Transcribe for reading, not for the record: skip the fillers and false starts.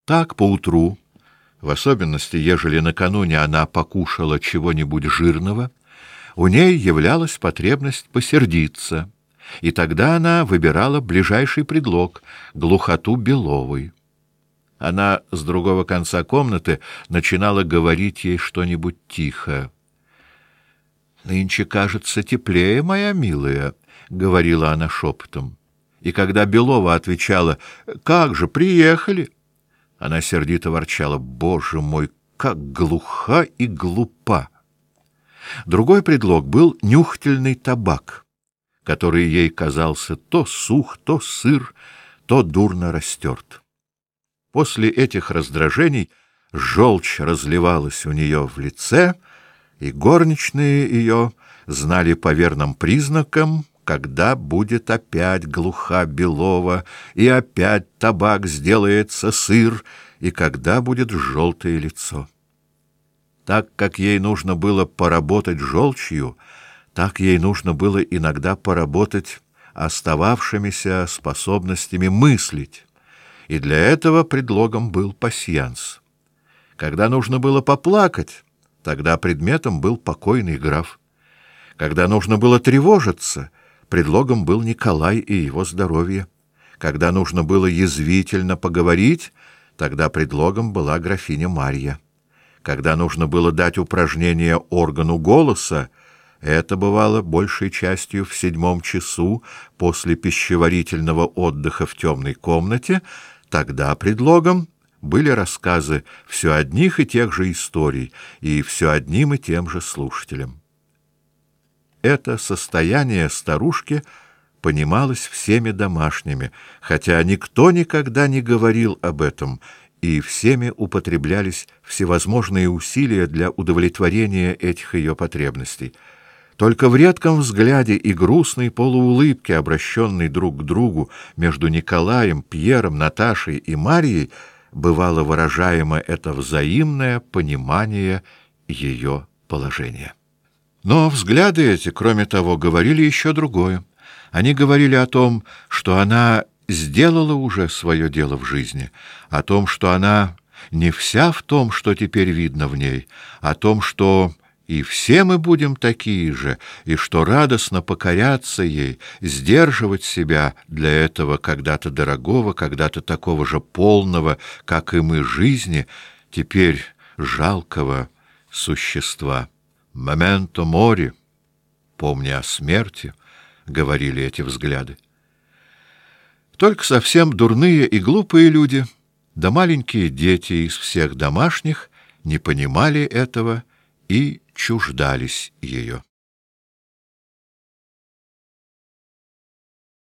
Так поутру, в особенности, ежели накануне она покушала чего-нибудь жирного, у ней являлась потребность посердиться, и тогда она выбирала ближайший предлог — глухоту Беловой. Она с другого конца комнаты начинала говорить ей что-нибудь тихо. «Нынче, кажется, теплее, моя милая», — говорила она шепотом. И когда Белова отвечала: «Как же, приехали!», она сердито ворчала: «Боже мой, как глуха и глупа!». Другой предлог был нюхательный табак, который ей казался то сух, то сыр, то дурно растерт. После этих раздражений желчь разливалась у нее в лице, и горничные ее знали по верным признакам, когда будет опять глуха Белова, и опять табак сделается сыр, и когда будет желтое лицо. Так как ей нужно было поработать желчью, так ей нужно было иногда поработать остававшимися способностями мыслить, и для этого предлогом был пасьянс. Когда нужно было поплакать, тогда предметом был покойный граф. Когда нужно было тревожиться, предлогом был Николай и его здоровье. Когда нужно было язвительно поговорить, тогда предлогом была графиня Марья. Когда нужно было дать упражнение органу голоса, это бывало большей частью в 7 часу после пищеварительного отдыха в темной комнате, тогда предлогом были рассказы все одних и тех же историй и все одним и тем же слушателям. Это состояние старушки понималось всеми домашними, хотя никто никогда не говорил об этом, и всеми употреблялись всевозможные усилия для удовлетворения этих ее потребностей. Только в редком взгляде и грустной полуулыбке, обращенной друг к другу между Николаем, Пьером, Наташей и Марьей, бывало выражаемо это взаимное понимание ее положения. Но взгляды эти, кроме того, говорили еще другое. Они говорили о том, что она сделала уже свое дело в жизни, о том, что она не вся в том, что теперь видно в ней, о том, что и все мы будем такие же, и что радостно покоряться ей, сдерживать себя для этого когда-то дорогого, когда-то такого же полного, как и мы, жизни, теперь жалкого существа. «Моменто мори», «помни о смерти», — говорили эти взгляды. Только совсем дурные и глупые люди, да маленькие дети из всех домашних не понимали этого и чуждались ее.